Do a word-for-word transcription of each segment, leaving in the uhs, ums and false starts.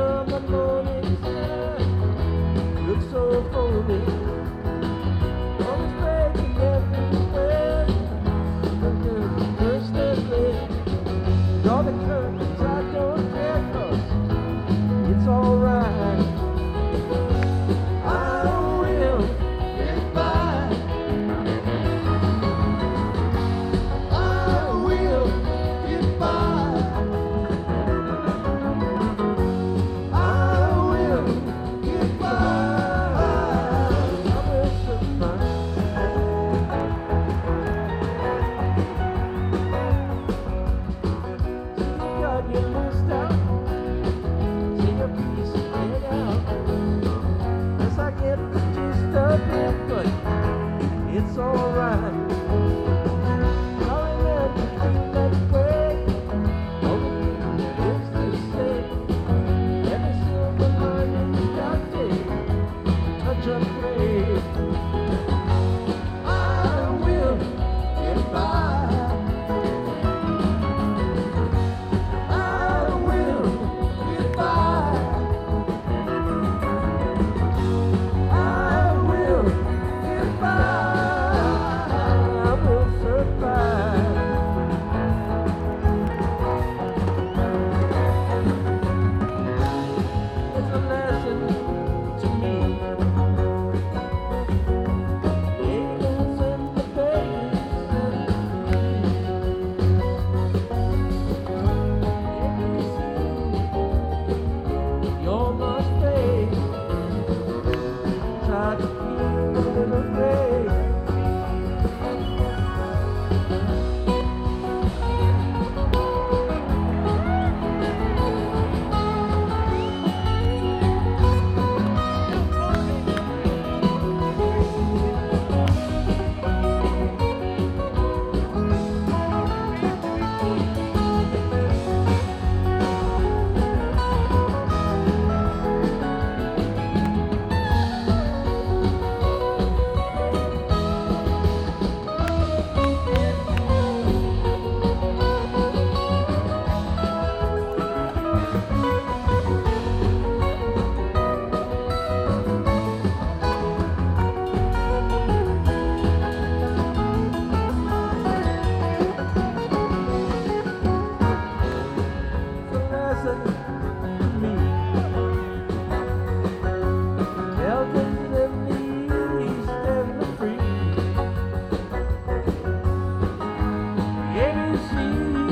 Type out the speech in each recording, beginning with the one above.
of the morning sun looks so phony. Always breaking everywhere, under first and late. Draw the curtains, I don't care, 'cause it's alright. I will get by. I will get by. I will get by. I will survive. So you got your list out, see your piece laid out. Yes, I get the gist of it, but it's alright. I'll learn to feel that way. All the thing is the same. Every silver lining's got day, a jump grade. I will get by. I will get by. I will get by. I will survive. It's a lesson to me. Angels and the babies and you're my space. Try to keep a little grace.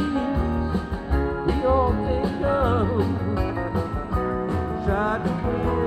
Try to